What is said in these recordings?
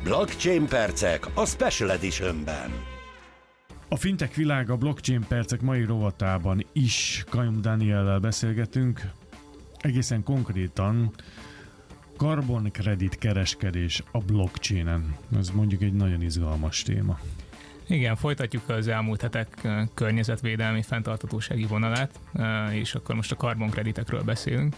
Blockchain percek a Special Editionben. A fintech világa blockchain percek mai rovatában is Kajum Dániellel beszélgetünk. Egészen konkrétan karbonkredit kereskedés a blockchainen. Ez mondjuk egy nagyon izgalmas téma. Igen, folytatjuk az elmúlt hetek környezetvédelmi fenntarthatósági vonalát, és akkor most a karbonkreditekről beszélünk.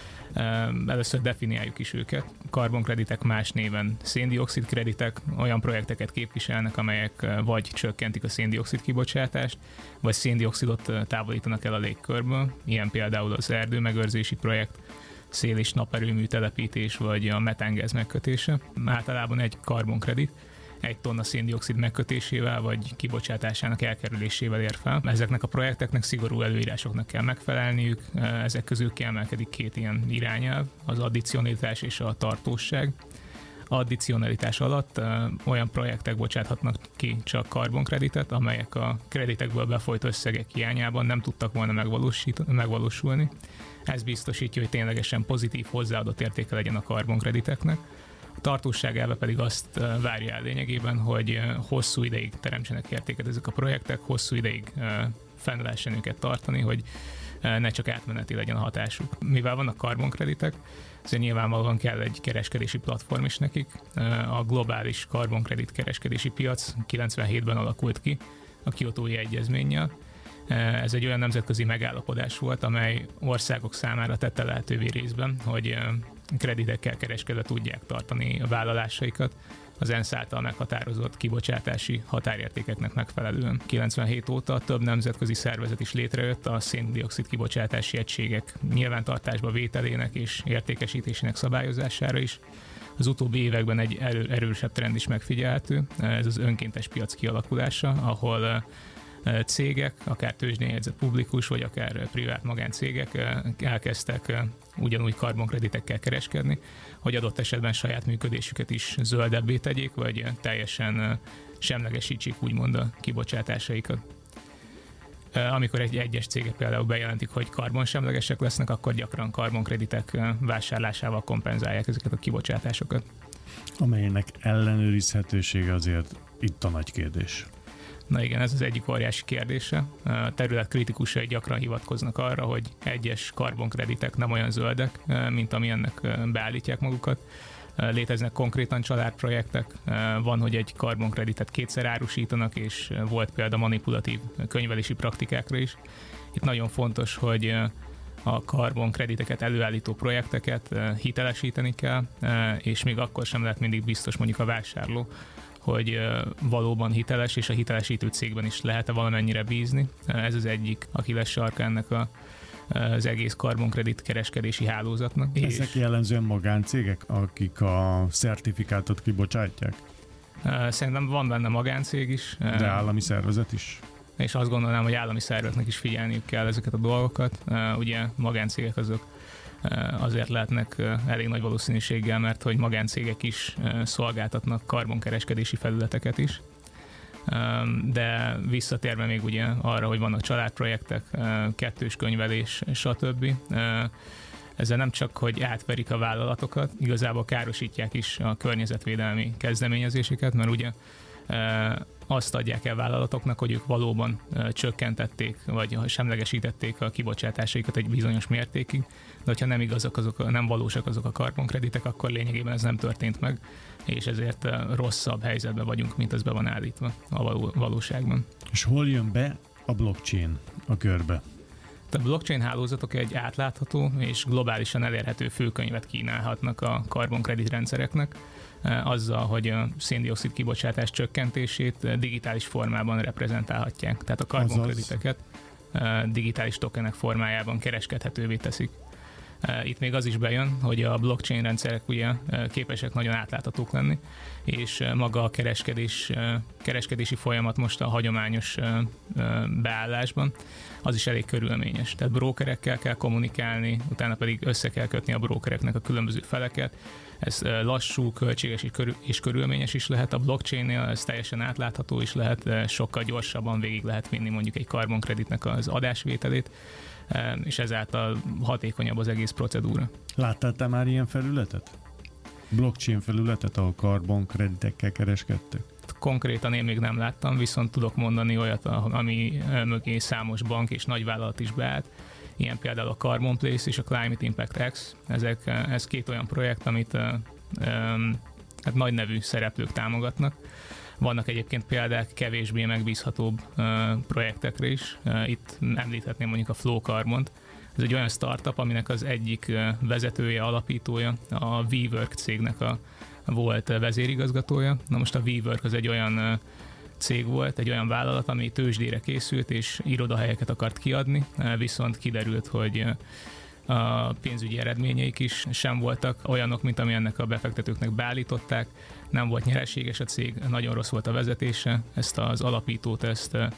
Először definiáljuk is őket. Karbonkreditek más néven széndioxid kreditek, olyan projekteket képviselnek, amelyek vagy csökkentik a széndioxid kibocsátást, vagy széndioxidot távolítanak el a légkörből. Ilyen például az erdőmegőrzési projekt, szél- és naperőmű telepítés, vagy a metángáz megkötése. Általában egy karbonkredit 1 tonna széndioxid megkötésével vagy kibocsátásának elkerülésével ér fel. Ezeknek a projekteknek szigorú előírásoknak kell megfelelniük, ezek közül kiemelkedik 2 ilyen irányelv, az addicionalitás és a tartósság. Addicionalitás alatt olyan projektek bocsáthatnak ki csak karbonkreditet, amelyek a kreditekből befolyt összegek hiányában nem tudtak volna megvalósulni. Ez biztosítja, hogy ténylegesen pozitív hozzáadott értéke legyen a karbonkrediteknek. A tartósság elve pedig azt várja el lényegében, hogy hosszú ideig teremtsenek értéket ezek a projektek, hosszú ideig fenn lehessen őket tartani, hogy ne csak átmeneti legyen a hatásuk. Mivel vannak karbonkreditek, ezért nyilvánvalóan kell egy kereskedési platform is nekik. A globális karbonkredit kereskedési piac 97-ben alakult ki a Kiotói Egyezménnyel. Ez egy olyan nemzetközi megállapodás volt, amely országok számára tette lehetővé részben, hogy kreditekkel kereskedve tudják tartani a vállalásaikat az ENSZ által meghatározott kibocsátási határértékeknek megfelelően. 97 óta több nemzetközi szervezet is létrejött a széndioxid kibocsátási egységek nyilvántartásba vételének és értékesítésének szabályozására is. Az utóbbi években egy erősebb trend is megfigyelhető, ez az önkéntes piac kialakulása, ahol cégek, akár tőzsdén jegyzett publikus, vagy akár privát magáncégek elkezdtek ugyanúgy karbonkreditekkel kereskedni, hogy adott esetben saját működésüket is zöldebbé tegyék, vagy teljesen semlegesítsék úgymond a kibocsátásaikat. Amikor egyes cégek például bejelentik, hogy karbonsemlegesek lesznek, akkor gyakran karbonkreditek vásárlásával kompenzálják ezeket a kibocsátásokat. Amelynek ellenőrizhetősége azért itt a nagy kérdés. Na igen, ez az egyik óriási kérdése. A terület kritikusai gyakran hivatkoznak arra, hogy egyes karbonkreditek nem olyan zöldek, mint amilyennek beállítják magukat. Léteznek konkrétan családprojektek, van, hogy egy karbonkreditet 2-szer árusítanak, és volt példa manipulatív könyvelési praktikákra is. Itt nagyon fontos, hogy a karbonkrediteket előállító projekteket hitelesíteni kell, és még akkor sem lehet mindig biztos mondjuk a vásárló, hogy valóban hiteles, és a hitelesítő cégben is lehet-e valamennyire bízni. Ez az egyik Achilles sarka ennek az egész karbonkredit kereskedési hálózatnak. Ezek jellemzően magáncégek, akik a szertifikátot kibocsátják? Szerintem van benne magáncég is. De állami szervezet is? És azt gondolnám, hogy állami szerveknek is figyelniük kell ezeket a dolgokat. Ugye magáncégek azok azért lehetnek elég nagy valószínűséggel, mert hogy magáncégek is szolgáltatnak karbonkereskedési felületeket is. De visszatérve még ugye arra, hogy vannak családprojektek, kettős könyvelés, stb. Ezzel nem csak, hogy átverik a vállalatokat, igazából károsítják is a környezetvédelmi kezdeményezéseket, mert ugye azt adják el vállalatoknak, hogy ők valóban csökkentették, vagy semlegesítették a kibocsátásaikat egy bizonyos mértékig, de hogyha nem valósak azok a karbonkreditek, akkor lényegében ez nem történt meg, és ezért rosszabb helyzetben vagyunk, mint ez be van állítva a valóságban. És hol jön be a blockchain a körbe? A blockchain hálózatok egy átlátható és globálisan elérhető főkönyvet kínálhatnak a karbonkredit rendszereknek, azzal, hogy a széndioxid kibocsátás csökkentését digitális formában reprezentálhatják. Tehát a karbonkrediteket digitális tokenek formájában kereskedhetővé teszik. Itt még az is bejön, hogy a blockchain rendszerek ugye képesek nagyon átláthatók lenni, és maga a kereskedési folyamat most a hagyományos beállásban, az is elég körülményes. Tehát brókerekkel kell kommunikálni, utána pedig össze kell kötni a brókereknek a különböző feleket. Ez lassú, költséges és körülményes is lehet. A blockchainnél ez teljesen átlátható is lehet, sokkal gyorsabban végig lehet vinni mondjuk egy karbonkreditnek az adásvételét, és ezáltal hatékonyabb az egész procedúra. Láttál te már ilyen felületet? blockchain felületet, ahol karbonkreditekkel kereskedtek? Konkrétan én még nem láttam, viszont tudok mondani olyat, ami mögé számos bank és nagyvállalat is beállt. Ilyen például a Carbon Place és a Climate Impact X. Ez két olyan projekt, amit hát nagy nevű szereplők támogatnak. Vannak egyébként példák kevésbé megbízhatóbb projektekre is. Itt említhetném mondjuk a Flow Carbont. Ez egy olyan startup, aminek az egyik vezetője, alapítója a WeWork cégnek volt vezérigazgatója. Na most a WeWork az egy olyan cég volt, egy olyan vállalat, ami tőzsdére készült és irodahelyeket akart kiadni, viszont kiderült, hogy a pénzügyi eredményeik is sem voltak olyanok, mint ami ennek a befektetőknek beállították. Nem volt nyereséges a cég, nagyon rossz volt a vezetése, ezt az alapítót,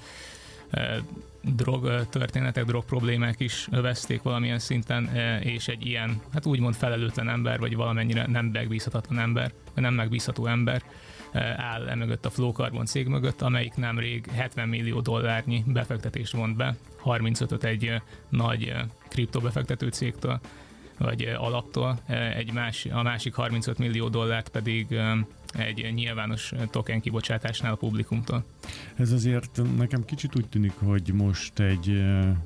drogtörténetek, drogproblémák is övezték valamilyen szinten, és egy ilyen, hát úgymond felelőtlen ember, vagy valamennyire nem megbízhatatlan ember, nem megbízható ember áll emögött a Flow Carbon cég mögött, amelyik nemrég $70 millió befektetést vont be, 35-öt egy nagy kriptobefektető cégtől, vagy alaptól, a másik $35 millió pedig egy nyilvános token kibocsátásnál a Publikumtól. Ez azért nekem kicsit úgy tűnik, hogy most egy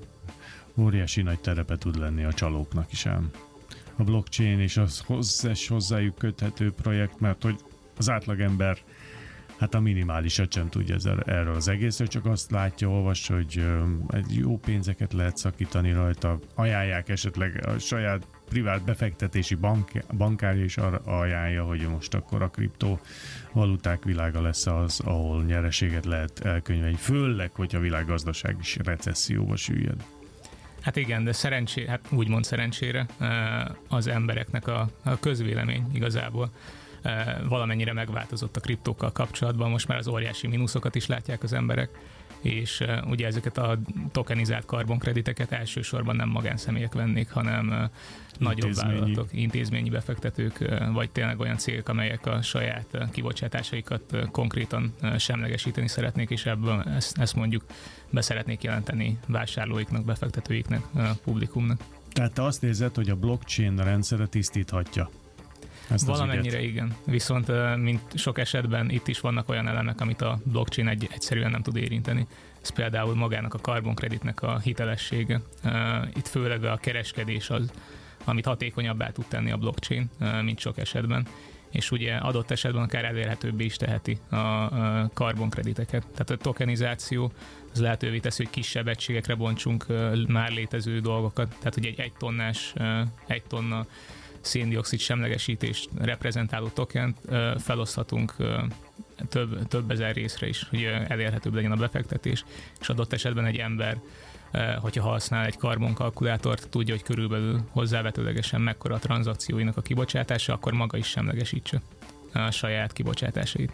óriási nagy terepe tud lenni a csalóknak is ám. A blockchain és az hozzájuk köthető projekt, mert hogy az átlagember hát a minimálisat sem tudja erről az egészről, csak azt látja, olvassa, hogy egy jó pénzeket lehet szakítani rajta, ajánlják esetleg a saját privát befektetési bankárja is arra ajánlja, hogy most akkor a kriptovaluták világa lesz az, ahol nyereséget lehet elkönyvelni, főleg, hogy a világgazdaság is recesszióba süllyed. Hát igen, de úgymond szerencsére az embereknek a közvélemény igazából valamennyire megváltozott a kriptókkal kapcsolatban, most már az óriási mínuszokat is látják az emberek, és ugye ezeket a tokenizált karbonkrediteket elsősorban nem magánszemélyek vennék, hanem nagyobb vállalatok, intézményi befektetők, vagy tényleg olyan cégek, amelyek a saját kibocsátásaikat konkrétan semlegesíteni szeretnék, és ebből ezt mondjuk beszeretnék jelenteni vásárlóiknak, befektetőiknek, publikumnak. Tehát te azt érzed, hogy a blockchain rendszere tisztíthatja? Valamennyire igen. Viszont mint sok esetben itt is vannak olyan elemek, amit a blockchain egyszerűen nem tud érinteni. Ez például magának a karbonkreditnek a hitelessége. Itt főleg a kereskedés az, amit hatékonyabbá tud tenni a blockchain, mint sok esetben. És ugye adott esetben akár elérhetőbbé is teheti a karbonkrediteket. Tehát a tokenizáció az lehetővé teszi, hogy kisebb egységekre bontsunk már létező dolgokat. Tehát ugye egy tonna széndioxid semlegesítést reprezentáló tokent feloszthatunk több ezer részre is, hogy elérhetőbb legyen a befektetés, és adott esetben egy ember, hogyha használ egy karbonkalkulátort, tudja, hogy körülbelül hozzávetőlegesen mekkora a tranzakcióinak a kibocsátása, akkor maga is semlegesítse a saját kibocsátásait.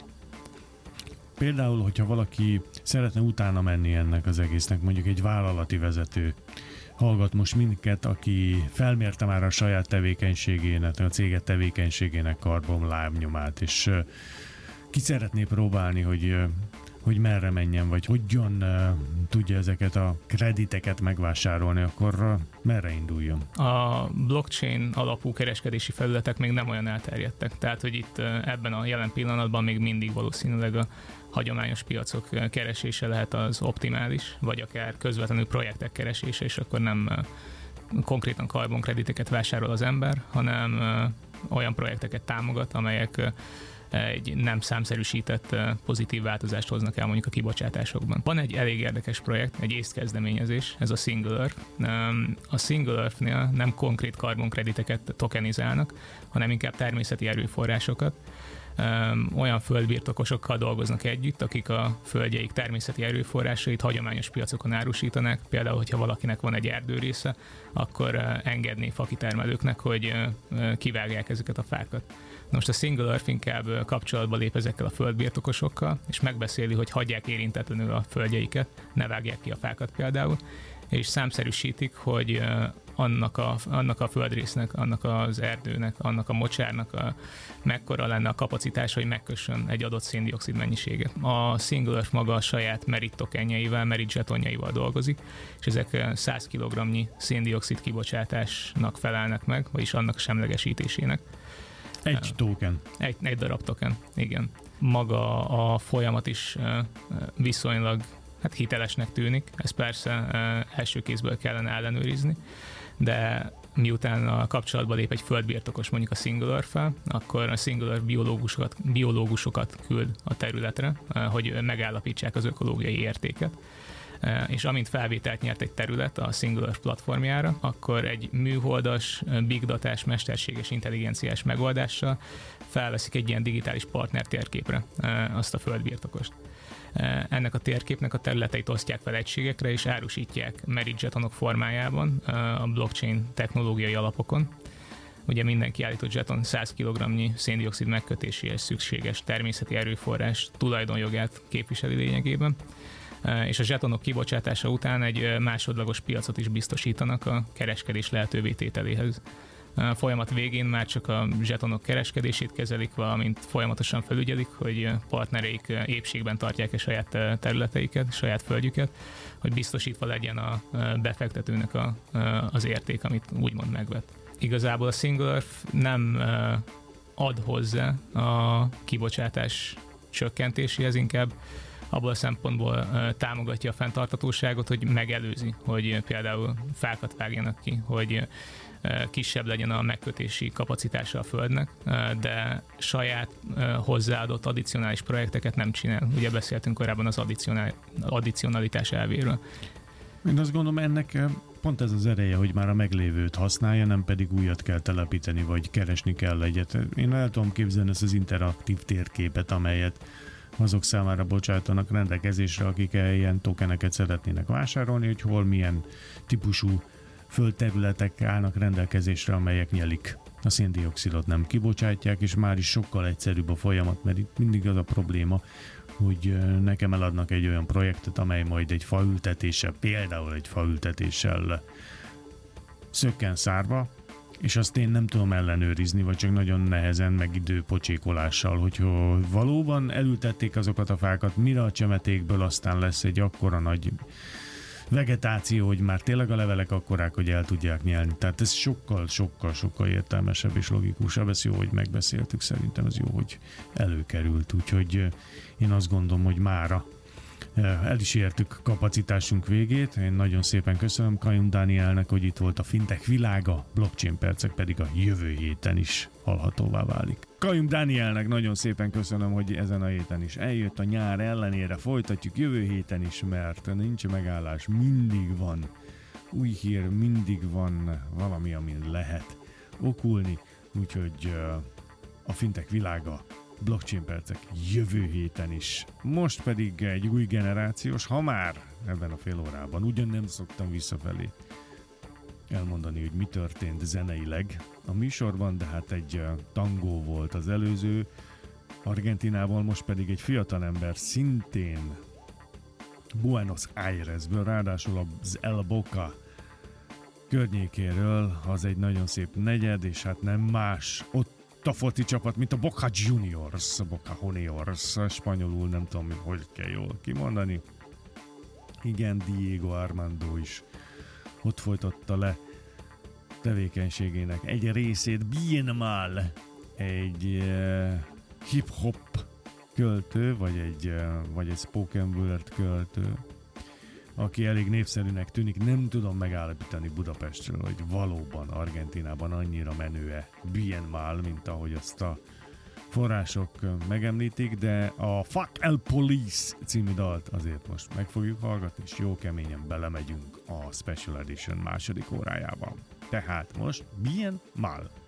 Például, hogyha valaki szeretne utána menni ennek az egésznek, mondjuk egy vállalati vezető, hallgat most minket, aki felmérte már a saját tevékenységének, a céget tevékenységének karbonlábnyomát, és ki szeretné próbálni, hogy merre menjen, vagy hogyan tudja ezeket a krediteket megvásárolni, akkor merre induljon? A blockchain alapú kereskedési felületek még nem olyan elterjedtek. Tehát, hogy itt ebben a jelen pillanatban még mindig valószínűleg a hagyományos piacok keresése lehet az optimális, vagy akár közvetlenül projektek keresése, és akkor nem konkrétan karbonkrediteket vásárol az ember, hanem olyan projekteket támogat, amelyek egy nem számszerűsített pozitív változást hoznak el mondjuk a kibocsátásokban. Van egy elég érdekes projekt, egy észt kezdeményezés, ez a Single Earth. A Single Earth-nél nem konkrét karbonkrediteket tokenizálnak, hanem inkább természeti erőforrásokat. Olyan földbirtokosokkal dolgoznak együtt, akik a földjeik természeti erőforrásait hagyományos piacokon árusítanák. Például, hogyha valakinek van egy erdőrésze, akkor engedné fakitermelőknek, hogy kivágják ezeket a fákat. Most a Single Earth inkább kapcsolatba lép ezekkel a földbirtokosokkal, és megbeszéli, hogy hagyják érintetlenül a földjeiket, ne vágják ki a fákat például, és számszerűsítik, hogy annak a földrésznek, annak az erdőnek, annak a mocsárnak mekkora lenne a kapacitása, hogy megkössön egy adott széndioxid mennyiséget. A Single Earth maga a saját merit tokenjeivel, merit zsetonjaival dolgozik, és ezek 100 kg széndioxid kibocsátásnak felelnek meg, vagyis annak semlegesítésének. Egy token. Egy darab token, igen. Maga a folyamat is viszonylag hitelesnek tűnik, ezt persze első kézből kellene ellenőrizni, de miután a kapcsolatba lép egy földbirtokos mondjuk a Singular-fel, akkor a Singular biológusokat küld a területre, hogy megállapítsák az ökológiai értéket. És amint felvételt nyert egy terület a Singular platformjára, akkor egy műholdas, big datás, mesterséges intelligenciás megoldással felveszik egy ilyen digitális partner térképre azt a földbirtokost. Ennek a térképnek a területeit osztják fel egységekre, és árusítják merit zsetonok formájában a blockchain technológiai alapokon. Ugye mindenki állított zseton 100 kg-nyi széndioxid megkötéséhez szükséges természeti erőforrás tulajdonjogát képviseli lényegében, és a zsetonok kibocsátása után egy másodlagos piacot is biztosítanak a kereskedés lehetővé tételéhez. A folyamat végén már csak a zsetonok kereskedését kezelik, valamint folyamatosan felügyelik, hogy partnereik épségben tartják saját területeiket, saját földjüket, hogy biztosítva legyen a befektetőnek az érték, amit úgymond megvett. Igazából a Singular nem ad hozzá a kibocsátás csökkentéséhez, inkább abból a szempontból támogatja a fenntarthatóságot, hogy megelőzi, hogy például fákat vágjanak ki, hogy kisebb legyen a megkötési kapacitása a földnek, de saját hozzáadott addicionális projekteket nem csinál. Ugye beszéltünk korábban az addicionalitás elvéről. Én azt gondolom, ennek pont ez az ereje, hogy már a meglévőt használja, nem pedig újat kell telepíteni, vagy keresni kell egyet. Én el tudom képzelni ezt az interaktív térképet, amelyet azok számára bocsátanak rendelkezésre, akik ilyen tokeneket szeretnének vásárolni, hogy hol milyen típusú földterületek állnak rendelkezésre, amelyek nyelik a széndioxidot, nem kibocsátják, és már is sokkal egyszerűbb a folyamat, mert itt mindig az a probléma, hogy nekem eladnak egy olyan projektet, amely majd egy faültetéssel, például egy faültetéssel szökken szárba, és azt én nem tudom ellenőrizni, vagy csak nagyon nehezen, meg időpocsékolással, hogy valóban elültették azokat a fákat, mire a csemetékből aztán lesz egy akkora nagy vegetáció, hogy már tényleg a levelek akkorák, hogy el tudják nyelni. Tehát ez sokkal értelmesebb és logikusabb. Ez jó, hogy megbeszéltük, szerintem ez jó, hogy előkerült. Úgyhogy én azt gondolom, hogy mára el is értük kapacitásunk végét. Én nagyon szépen köszönöm Kajun Dánielnek, hogy itt volt a fintech világa, blockchain percek pedig a jövő héten is hallhatóvá válik. Kajun Dánielnek nagyon szépen köszönöm, hogy ezen a héten is eljött, a nyár ellenére folytatjuk jövő héten is, mert nincs megállás, mindig van új hír, mindig van valami, amin lehet okulni, úgyhogy a fintech világa, blockchain percek jövő héten is. Most pedig egy új generációs, ha már ebben a fél órában, ugyan nem szoktam visszafelé elmondani, hogy mi történt zeneileg a műsorban, de hát egy tangó volt az előző Argentinával, most pedig egy fiatalember szintén Buenos Airesből, ráadásul az El Boca környékéről, az egy nagyon szép negyed, és hát nem más ott a foci csapat, mint a Boca Juniors, Boca Juniors, spanyolul nem tudom, hogy kell jól kimondani. Igen, Diego Armando is ott folytatta le tevékenységének egy részét. Bien mal, egy hip-hop költő, vagy egy spoken word költő, aki elég népszerűnek tűnik. Nem tudom megállapítani Budapestről, hogy valóban Argentinában annyira menő-e Bien mal, mint ahogy azt a források megemlítik, de a Fuck El Police című dalt azért most meg fogjuk hallgatni, és jó keményen belemegyünk a Special Edition második órájába. Tehát most Bien mal.